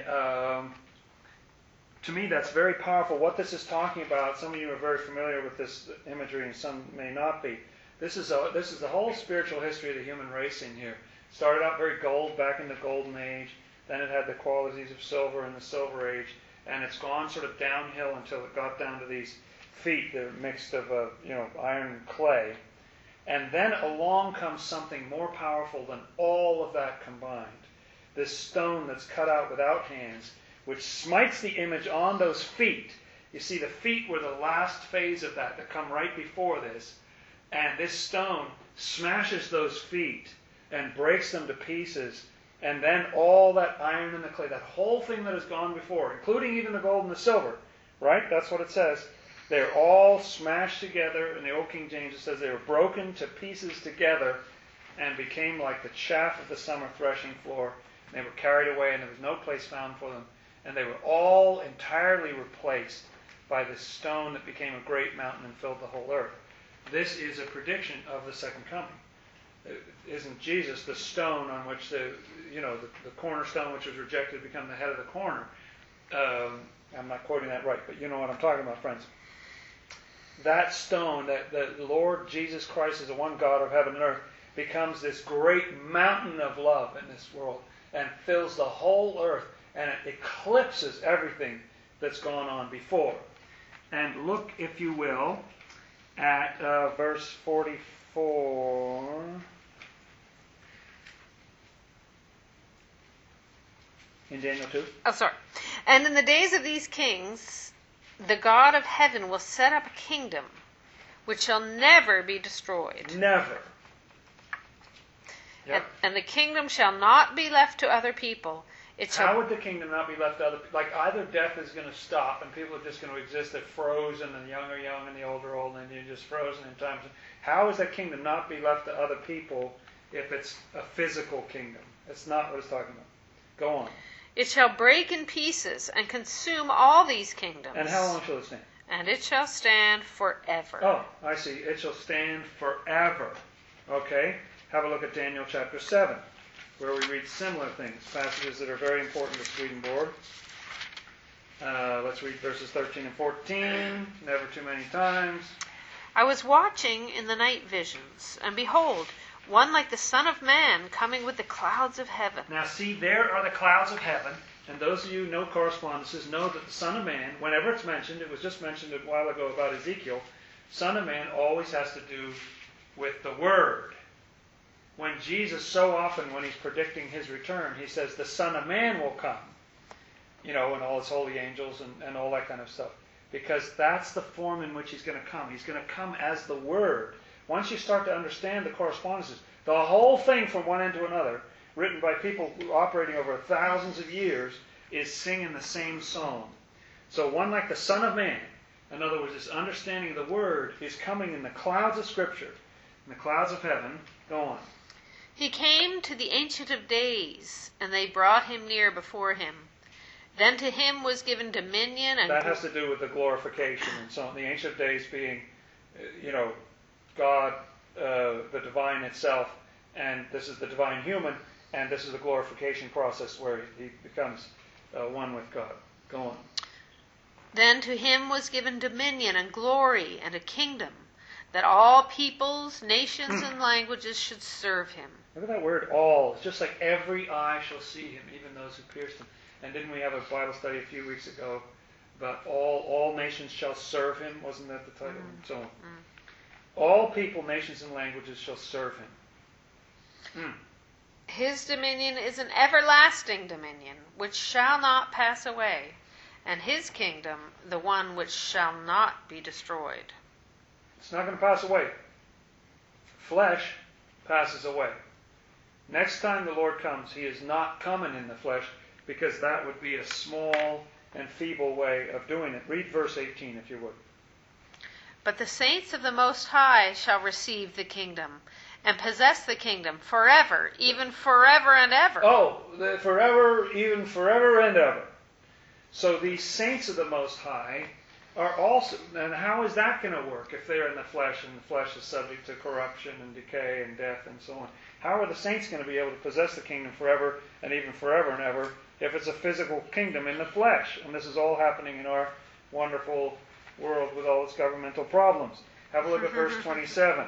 to me, that's very powerful. What this is talking about, some of you are very familiar with this imagery and some may not be. This is the whole spiritual history of the human race in here. Started out very gold back in the Golden Age. Then it had the qualities of silver in the Silver Age. And it's gone sort of downhill until it got down to these feet that are mixed of iron and clay. And then along comes something more powerful than all of that combined. This stone that's cut out without hands, which smites the image on those feet. You see, the feet were the last phase of that come right before this. And this stone smashes those feet and breaks them to pieces. And then all that iron and the clay, that whole thing that has gone before, including even the gold and the silver, right? That's what it says. They're all smashed together. In the Old King James it says they were broken to pieces together and became like the chaff of the summer threshing floor. And they were carried away and there was no place found for them. And they were all entirely replaced by this stone that became a great mountain and filled the whole earth. This is a prediction of the second coming. Isn't Jesus the stone on which the cornerstone which was rejected become the head of the corner? I'm not quoting that right, but you know what I'm talking about, friends. That stone, that the Lord Jesus Christ is the one God of heaven and earth, becomes this great mountain of love in this world and fills the whole earth, and it eclipses everything that's gone on before. And look, if you will, at verse 44. In Daniel 2. Oh, sorry. And in the days of these kings, the God of heaven will set up a kingdom which shall never be destroyed. Never. Yep. And the kingdom shall not be left to other people. How would the kingdom not be left to other people? Like either death is going to stop and people are just going to exist. They're frozen and the young are young and the old are old and you're just frozen in time. How is that kingdom not be left to other people if it's a physical kingdom? That's not what it's talking about. Go on. It shall break in pieces and consume all these kingdoms. And how long shall it stand? And it shall stand forever. Oh, I see. It shall stand forever. Okay. Have a look at Daniel chapter 7, where we read similar things, passages that are very important to Swedenborg. Let's read verses 13 and 14, never too many times. I was watching in the night visions, and behold, one like the Son of Man coming with the clouds of heaven. Now see, there are the clouds of heaven, and those of you who know correspondences know that the Son of Man, whenever it's mentioned, it was just mentioned a while ago about Ezekiel, Son of Man always has to do with the Word. When Jesus, so often when he's predicting his return, he says the Son of Man will come, and all his holy angels and all that kind of stuff. Because that's the form in which he's going to come. He's going to come as the Word. Once you start to understand the correspondences, the whole thing from one end to another, written by people operating over thousands of years, is singing the same song. So one like the Son of Man, in other words, this understanding of the Word, is coming in the clouds of Scripture, in the clouds of heaven. Go on. He came to the Ancient of Days, and they brought him near before him. Then to him was given dominion and... That has to do with the glorification and so on. The Ancient of Days being, God, the divine itself, and this is the divine human, and this is the glorification process where he becomes one with God. Go on. Then to him was given dominion and glory and a kingdom, that all peoples, nations, and languages should serve him. Look at that word, all. It's just like every eye shall see him, even those who pierced him. And didn't we have a Bible study a few weeks ago about all nations shall serve him? Wasn't that the title? So, all people, nations, and languages shall serve him. His dominion is an everlasting dominion, which shall not pass away, and his kingdom the one which shall not be destroyed. It's not going to pass away. Flesh passes away. Next time the Lord comes, he is not coming in the flesh, because that would be a small and feeble way of doing it. Read verse 18, if you would. But the saints of the Most High shall receive the kingdom, and possess the kingdom forever, even forever and ever. Oh, forever, even forever and ever. So these saints of the Most High are also, and how is that going to work if they're in the flesh and the flesh is subject to corruption and decay and death and so on? How are the saints going to be able to possess the kingdom forever and even forever and ever if it's a physical kingdom in the flesh. And this is all happening in our wonderful world with all its governmental problems. Have a look at verse 27.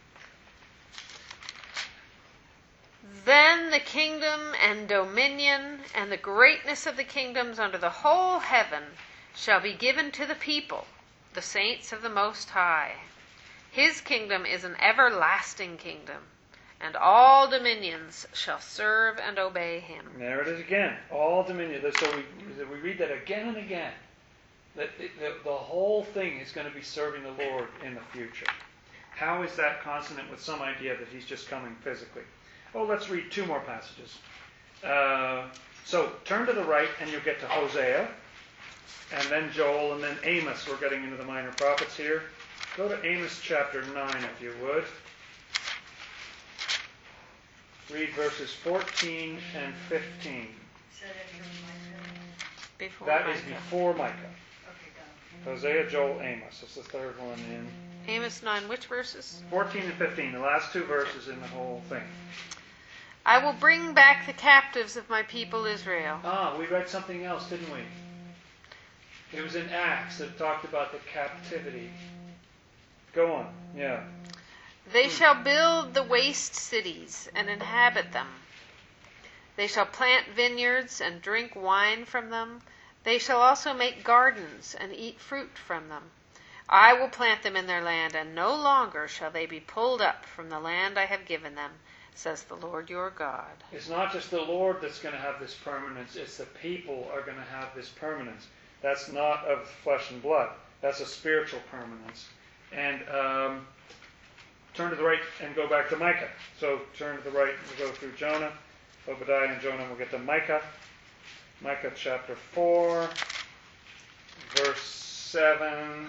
Then the kingdom and dominion and the greatness of the kingdoms under the whole heaven shall be given to the people, the saints of the Most High. His kingdom is an everlasting kingdom, and all dominions shall serve and obey him. And there it is again. All dominion. So we read that again and again. That the whole thing is going to be serving the Lord in the future. How is that consonant with some idea that he's just coming physically? Well, let's read two more passages. So turn to the right and you'll get to Hosea, and then Joel, and then Amos. We're getting into the minor prophets here. Go to Amos chapter 9, if you would. Read verses 14 and 15. That is before Micah. Hosea, Joel, Amos. That's the third one in. Amos 9, which verses? 14 and 15, the last two verses in the whole thing. I will bring back the captives of my people Israel. We read something else, didn't we? It was in Acts that talked about the captivity. Go on. Yeah. They shall build the waste cities and inhabit them. They shall plant vineyards and drink wine from them. They shall also make gardens and eat fruit from them. I will plant them in their land, and no longer shall they be pulled up from the land I have given them, says the Lord your God. It's not just the Lord that's going to have this permanence, it's the people are going to have this permanence. That's not of flesh and blood. That's a spiritual permanence. And turn to the right and go back to Micah. So turn to the right, we'll go through Jonah, Obadiah and Jonah, and we'll get to Micah. Micah chapter 4, verse 7.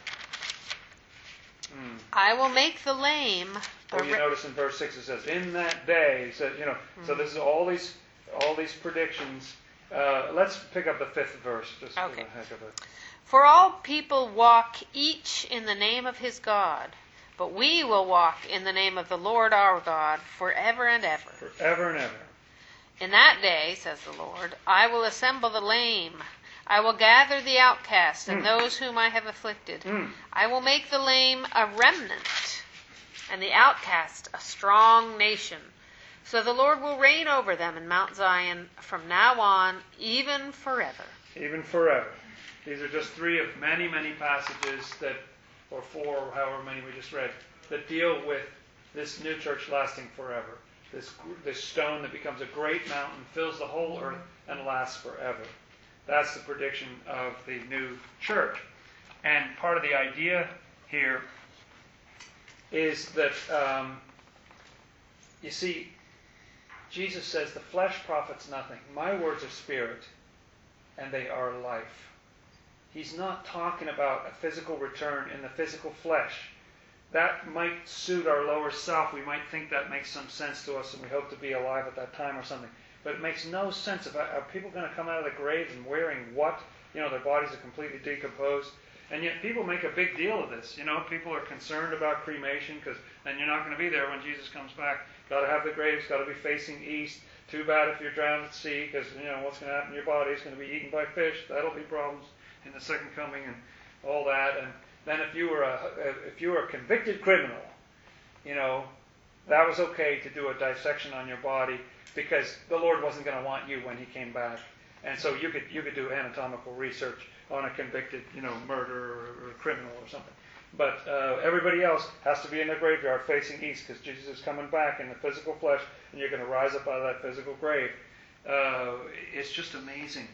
I will make the lame. You notice in verse 6 it says, in that day. So, so this is all these predictions. Let's pick up the 5th verse, just for the heck of it. For all people walk each in the name of his God, but we will walk in the name of the Lord our God forever and ever. Forever and ever. In that day, says the Lord, I will assemble the lame. I will gather the outcast and those whom I have afflicted. I will make the lame a remnant, and the outcast a strong nation. So the Lord will reign over them in Mount Zion from now on, even forever. Even forever. These are just 3 of many, many passages that, or 4, or however many we just read, that deal with this new church lasting forever. This stone that becomes a great mountain, fills the whole earth, and lasts forever. That's the prediction of the new church. And part of the idea here is that, you see, Jesus says, the flesh profits nothing. My words are spirit, and they are life. He's not talking about a physical return in the physical flesh. That might suit our lower self. We might think that makes some sense to us, and we hope to be alive at that time or something. But it makes no sense. Are people going to come out of the graves and wearing what? Their bodies are completely decomposed. And yet people make a big deal of this. People are concerned about cremation because then you're not going to be there when Jesus comes back. Got to have the graves, got to be facing east. Too bad if you're drowned at sea because, what's going to happen to your body is going to be eaten by fish. That'll be problems in the second coming and all that. And then if you were a convicted criminal, that was okay to do a dissection on your body because the Lord wasn't going to want you when he came back. And so you could do anatomical research on a convicted, murderer or a criminal or something. But everybody else has to be in the graveyard facing east because Jesus is coming back in the physical flesh, and you're going to rise up out of that physical grave. It's just amazing.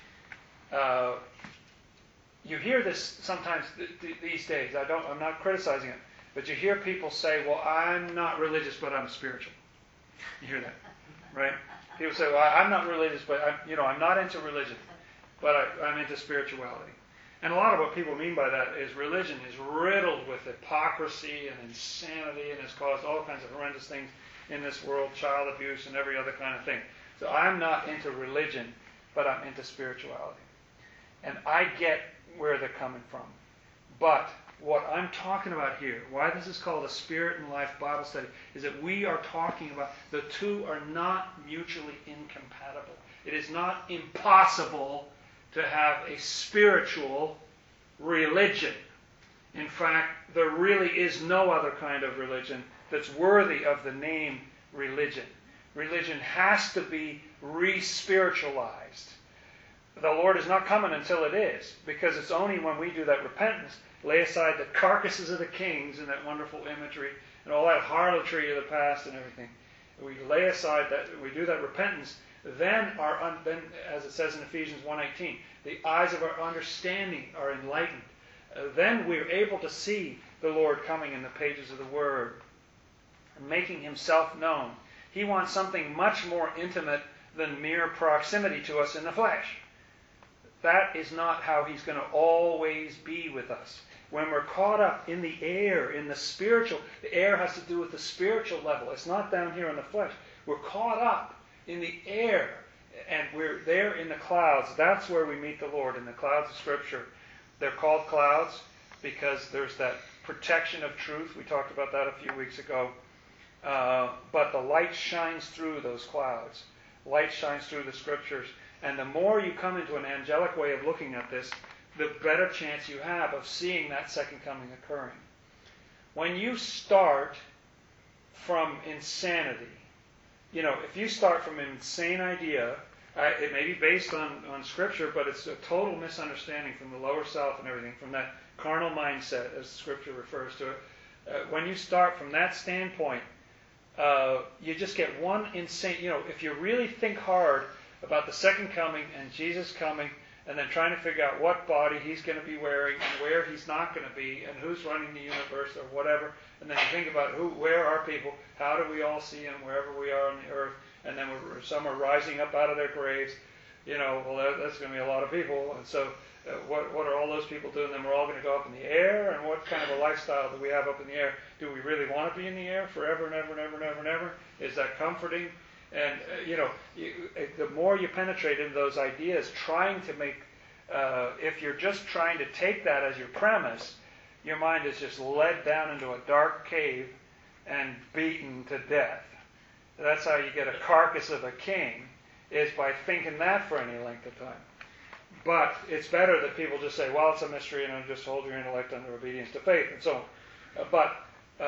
You hear this sometimes these days. I'm not criticizing it, but you hear people say, "Well, I'm not religious, but I'm spiritual." You hear that, right? People say, "Well, I'm not religious, but I'm not into religion, but I'm into spirituality." And a lot of what people mean by that is religion is riddled with hypocrisy and insanity, and has caused all kinds of horrendous things in this world, child abuse and every other kind of thing. So I'm not into religion, but I'm into spirituality. And I get where they're coming from. But what I'm talking about here, why this is called a Spirit and Life Bible study, is that we are talking about the two are not mutually incompatible. It is not impossible to have a spiritual religion. In fact, there really is no other kind of religion that's worthy of the name religion. Religion has to be re-spiritualized. The Lord is not coming until it is, because it's only when we do that repentance, lay aside the carcasses of the kings and that wonderful imagery and all that harlotry of the past and everything. We lay aside that, we do that repentance, then as it says in Ephesians 1:18, the eyes of our understanding are enlightened. Then we're able to see the Lord coming in the pages of the Word, making himself known. He wants something much more intimate than mere proximity to us in the flesh. That is not how he's going to always be with us. When we're caught up in the air, in the spiritual, the air has to do with the spiritual level. It's not down here in the flesh. We're caught up in the air, and we're there in the clouds. That's where we meet the Lord, in the clouds of Scripture. They're called clouds because there's that protection of truth. We talked about that a few weeks ago. But the light shines through those clouds. Light shines through the Scriptures. And the more you come into an angelic way of looking at this, the better chance you have of seeing that second coming occurring. When you start from insanity, if you start from an insane idea, it may be based on Scripture, but it's a total misunderstanding from the lower self and everything, from that carnal mindset, as Scripture refers to it. When you start from that standpoint, you just get one insane, if you really think hard about the second coming and Jesus coming, and then trying to figure out what body he's going to be wearing and where he's not going to be and who's running the universe or whatever, and then you think about where are people, how do we all see him wherever we are on the earth, and then some are rising up out of their graves, that's going to be a lot of people, and so what are all those people doing? Then we're all going to go up in the air, and what kind of a lifestyle do we have up in the air? Do we really want to be in the air forever and ever and ever and ever and ever? Is that comforting? And, the more you penetrate into those ideas, trying to make, if you're just trying to take that as your premise, your mind is just led down into a dark cave and beaten to death. That's how you get a carcass of a king, is by thinking that for any length of time. But it's better that people just say, well, it's a mystery, and just hold your intellect under obedience to faith, and so on. But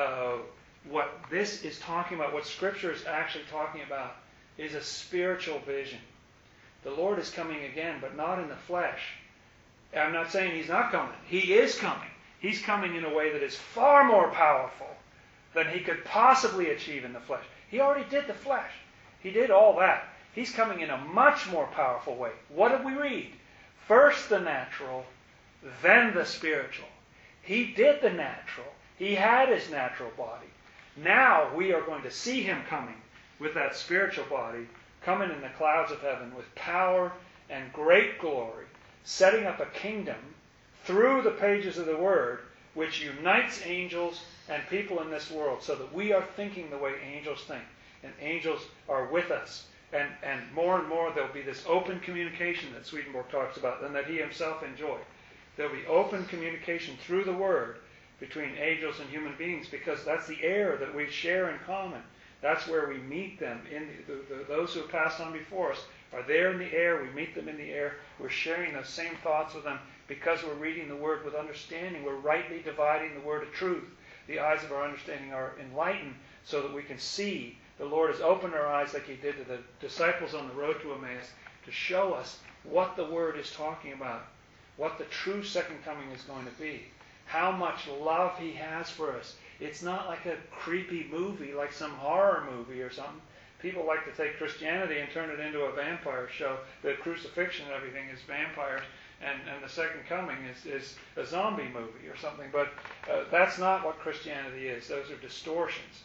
what this is talking about, what Scripture is actually talking about, is a spiritual vision. The Lord is coming again, but not in the flesh. I'm not saying he's not coming. He is coming. He's coming in a way that is far more powerful than he could possibly achieve in the flesh. He already did the flesh. He did all that. He's coming in a much more powerful way. What did we read? First the natural, then the spiritual. He did the natural. He had his natural body. Now we are going to see him coming with that spiritual body, coming in the clouds of heaven with power and great glory, setting up a kingdom through the pages of the Word, which unites angels and people in this world, so that we are thinking the way angels think, and angels are with us. And more there'll be this open communication that Swedenborg talks about, and that he himself enjoyed. There'll be open communication through the Word between angels and human beings, because that's the air that we share in common. That's where we meet them. Those who have passed on before us are there in the air. We meet them in the air. We're sharing those same thoughts with them because we're reading the Word with understanding. We're rightly dividing the Word of truth. The eyes of our understanding are enlightened so that we can see. The Lord has opened our eyes like he did to the disciples on the road to Emmaus to show us what the Word is talking about, what the true second coming is going to be, how much love he has for us. It's not like a creepy movie, like some horror movie or something. People like to take Christianity and turn it into a vampire show. The crucifixion and everything is vampires, and the second coming is a zombie movie or something. But that's not what Christianity is. Those are distortions.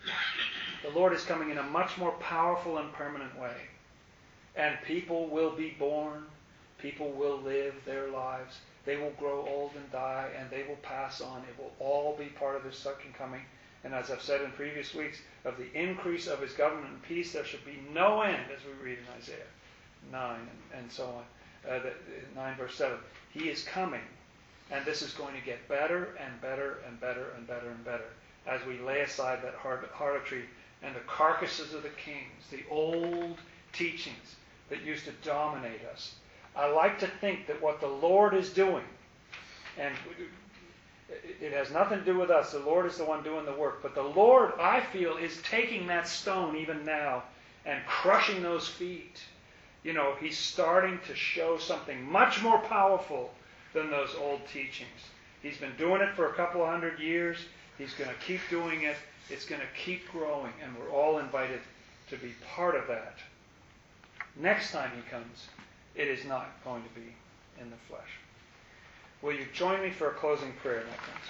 The Lord is coming in a much more powerful and permanent way. And people will be born. People will live their lives. They will grow old and die, and they will pass on. It will all be part of His second coming. And as I've said in previous weeks, of the increase of His government and peace, there should be no end, as we read in Isaiah 9 and so on. 9 verse 7. He is coming And this is going to get better and better and better and better and better as we lay aside that harlotry and the carcasses of the kings, the old teachings that used to dominate us. I like to think that what the Lord is doing, and it has nothing to do with us, the Lord is the one doing the work, but the Lord, I feel, is taking that stone even now and crushing those feet. You know, He's starting to show something much more powerful than those old teachings. He's been doing it for a couple of 100 years. He's going to keep doing it. It's going to keep growing, and we're all invited to be part of that. Next time He comes, it is not going to be in the flesh. Will you join me for a closing prayer, my friends?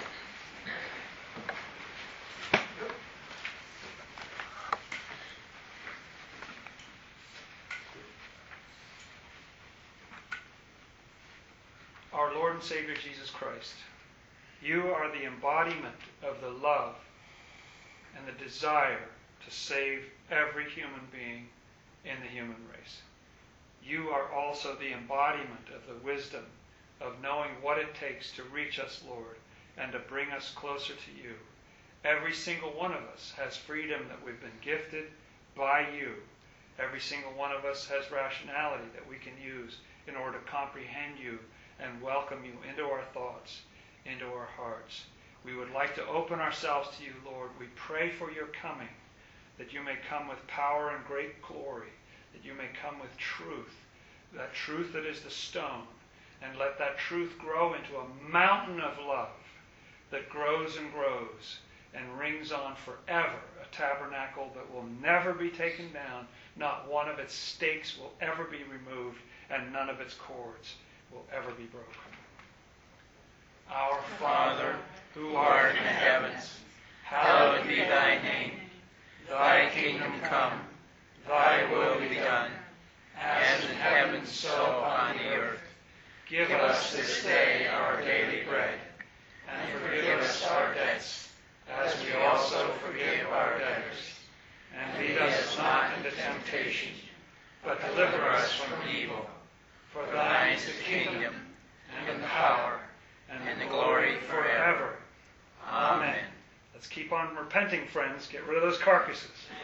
Our Lord and Savior Jesus Christ, You are the embodiment of the love and the desire to save every human being in the human race. You are also the embodiment of the wisdom of knowing what it takes to reach us, Lord, and to bring us closer to You. Every single one of us has freedom that we've been gifted by You. Every single one of us has rationality that we can use in order to comprehend You and welcome You into our thoughts, into our hearts. We would like to open ourselves to You, Lord. We pray for Your coming, that You may come with power and great glory, that You may come with truth, that truth that is the stone, and let that truth grow into a mountain of love that grows and grows and rings on forever, a tabernacle that will never be taken down. Not one of its stakes will ever be removed, and none of its cords will ever be broken. Our Father, who art in the heavens, hallowed be Thy name. Thy kingdom come, Thy will be done, as in heaven so upon the earth. Give us this day our daily bread, and forgive us our debts, as we also forgive our debtors. And lead us not into temptation, but deliver us from evil. For Thine is the kingdom, and the power, and the glory forever. Amen. Let's keep on repenting, friends. Get rid of those carcasses.